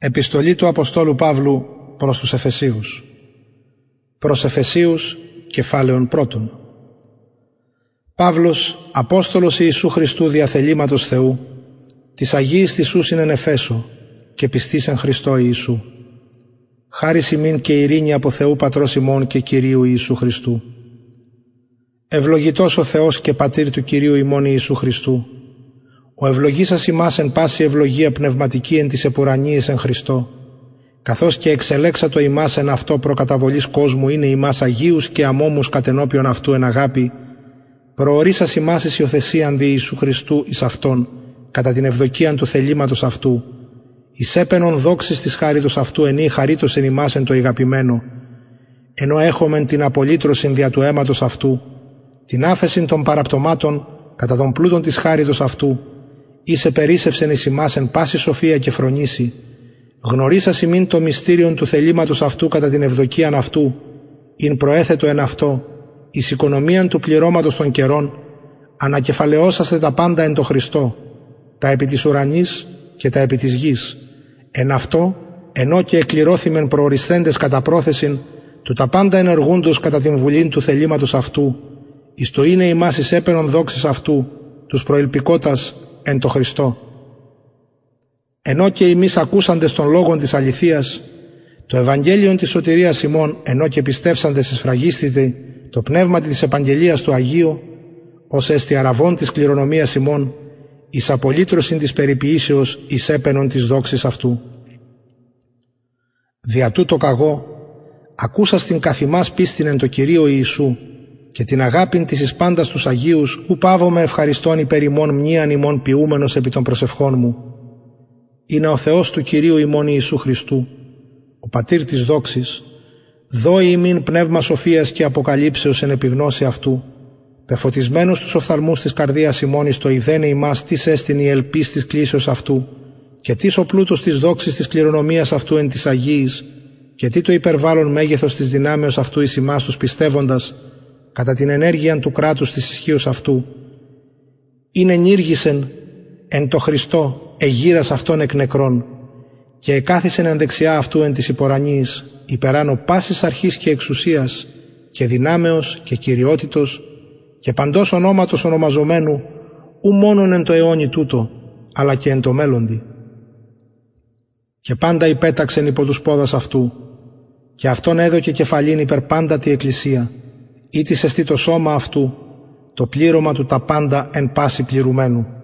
Επιστολή του Αποστόλου Παύλου προς τους Εφεσίους. Προς Εφεσίους, κεφάλαιον πρώτον. Παύλος, Απόστολος Ιησού Χριστού δια θελήματος Θεού, της Αγίης Ιησούς εν Εφέσω και πιστής εν Χριστώ Ιησού. Χάρις ημίν και ειρήνη από Θεού Πατρός ημών και Κυρίου Ιησού Χριστού. Ευλογητός ο Θεός και Πατήρ του Κυρίου ημών Ιησού Χριστού, ο ευλογήσας ημάς εν πάση ευλογία πνευματική εν της επουρανίης εν Χριστώ, καθώς και εξελέξατο ημάς εν αυτό προκαταβολής κόσμου είναι ημάς Αγίους και αμόμους κατενώπιον αυτού εν αγάπη, προορίσας ημάς εις υιοθεσίαν δι Ιησού Χριστού εις αυτόν, κατά την ευδοκίαν του θελήματος αυτού, εις έπαινον δόξης της χάριτος αυτού ενή χαρίτος εν ημάς εν το ηγαπημένο, ενώ έχομεν την απολύτρωσιν δια του αίματος αυτού, την άφεσιν των παραπτωμάτων κατά των πλούτων της χάριτος αυτού, εις επερίσσευσεν εις ημάς εν πάση σοφία και φρονήσει, γνωρίσας ημίν το μυστήριον του θελήματος αυτού κατά την ευδοκίαν αυτού, ειν προέθετο εν αυτό, εις οικονομίαν του πληρώματος των καιρών, ανακεφαλαιώσαστε τα πάντα εν το Χριστώ, τα επί της ουρανής και τα επί της γης. Εν αυτό, ενώ και εκληρώθημεν προορισθέντες κατά πρόθεσιν, του τα πάντα ενεργούντος κατά την βουλήν του θελήματος αυτού, εις το είναι ημάς εις έπαινον δόξης αυτού, τους προελπικότας εν το Χριστώ. Ενώ και εμείς ακούσαντες των λόγων της αληθείας, το Ευαγγέλιον της σωτηρίας ημών, ενώ και πιστεύσαντες εσφραγίστητε το πνεύμα της επαγγελίας του Αγίου, ως έστι αραβών της κληρονομίας ημών, εις απολύτρωσιν της περιποιήσεως εις έπαινον της δόξης αυτού. Δια τούτο καγώ, ακούσας την καθημάς πίστην εν το Κυρίο Ιησού και την αγάπην της εις πάντας τους Αγίους, ου πάβομαι ευχαριστών υπέρ ημών μνήαν ημών ποιούμενος επί των προσευχών μου. Είναι ο Θεός του Κυρίου ημών Ιησού Χριστού, ο Πατήρ της δόξης, δώει ημίν πνεύμα σοφίας και αποκαλύψεως εν επιγνώση αυτού, πεφωτισμένους τους οφθαλμούς της καρδίας ημών εις το ειδένε ημάς τις έστιν η ελπίς της κλήσεως αυτού, και τις ο πλούτος της δόξης της κληρονομίας αυτού εν της Αγίης, και τι το υπερβάλλον μέγεθος της δυνάμεως αυτού εις ημάς τους πιστεύοντας, κατά την ενέργεια του κράτους της ισχύως αυτού, είναι ενήργησεν εν το Χριστό εγείρας αυτών εκ νεκρών, και εκάθισεν εν δεξιά αυτού εν της υπορανής, υπεράνω πάσης αρχής και εξουσίας και δυνάμεως και κυριότητος και παντός ονόματος ονομαζομένου, ου μόνον εν το αιώνι τούτο, αλλά και εν το μέλλοντι. Και πάντα υπέταξεν υπό τους πόδας αυτού, και αυτόν έδωκε κεφαλήν υπερ πάντα τη Εκκλησία, ή της εστί το σώμα αυτού, το πλήρωμα του τα πάντα εν πάση πληρουμένου.